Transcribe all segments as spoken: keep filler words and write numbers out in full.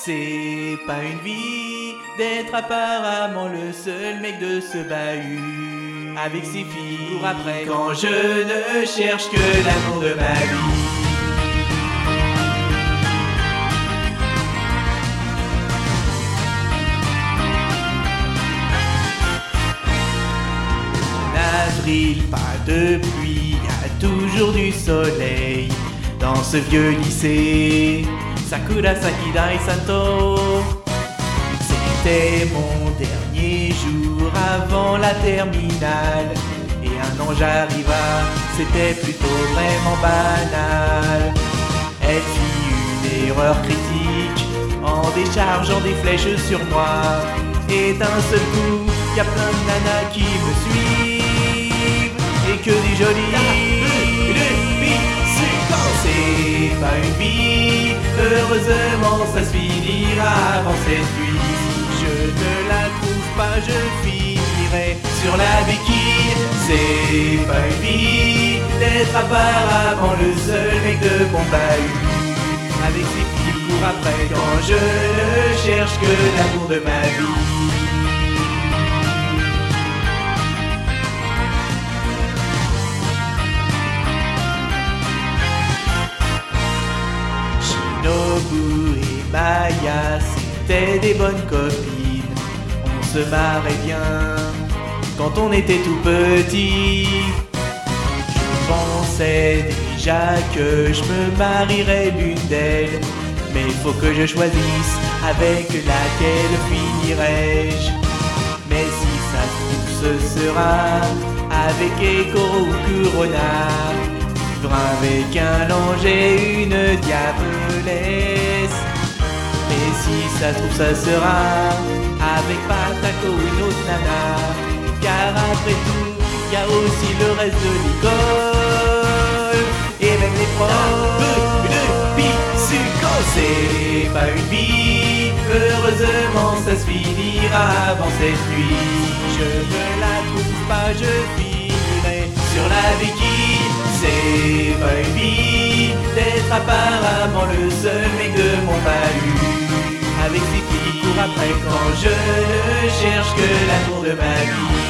C'est pas une vie d'être apparemment le seul mec de ce bahut. Avec ses filles, cours après quand je ne cherche que l'amour de ma vie. Avril, pas de pluie, y a toujours du soleil dans ce vieux lycée. Sakura Sakidai Santo. C'était mon dernier jour avant la terminale, et un ange arriva, c'était plutôt vraiment banal. Elle fit une erreur critique en déchargeant des flèches sur moi, et d'un seul coup, y a plein de nanas qui me suivent, et que des jolies. C'est pas une vie, heureusement ça se finira avant cette nuit. Si je ne la trouve pas, je finirai sur la béquille. C'est pas une vie d'être apparemment le seul mec de mon bahut. Avec ses filles court après quand je ne cherche que l'amour de ma vie. Shinobu et Maya, c'était des bonnes copines. On se marrait bien quand on était tout petit. Je pensais déjà que je me marierais l'une d'elles, mais il faut que je choisisse avec laquelle finirai-je. Mais si ça se trouve, ce sera avec Ekoro ou Kurona, vivre avec un ange et une diablesse. Mais si ça se trouve, ça sera avec Patako ou une autre nana, car après tout, y a aussi le reste de l'école et même les profs. Une vie sucrose, c'est pas une vie, heureusement ça se finira avant cette nuit. Je ne la trouve pas, je finirai sur la béquille. C'est pas une vie d'être apparemment le seul mec de mon bahut. Avec ses filles qui courent après quand je ne cherche que l'amour de ma vie.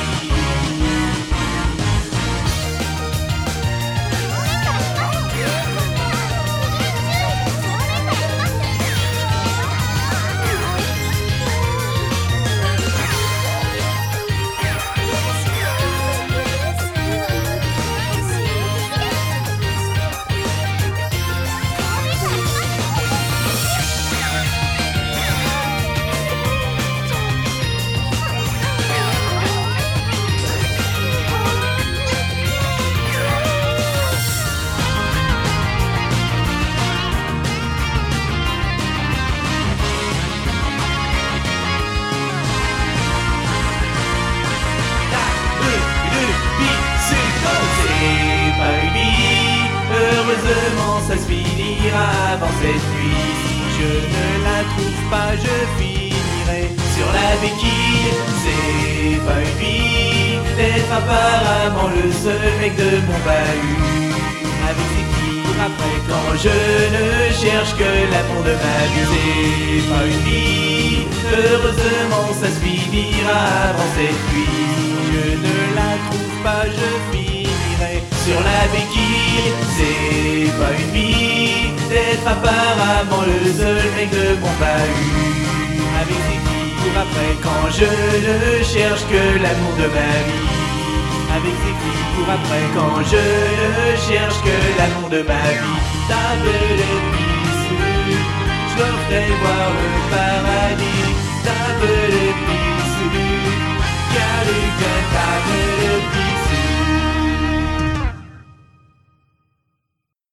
Heureusement ça se finira avant cette nuit. Si je ne la trouve pas, je finirai sur la béquille. C'est pas une vie d'être apparemment le seul mec de mon bahut. Avec ses filles après quand je ne cherche que l'amour de ma vie. C'est pas une vie, heureusement ça se finira avant cette nuit. Je ne la trouve pas, je finirai sur la béquille. C'est pas une vie d'être apparemment le seul mec de mon bahut. Avec ses filles court après quand je ne cherche que l'amour de ma vie. Avec ses filles court après quand je ne cherche que l'amour de ma vie.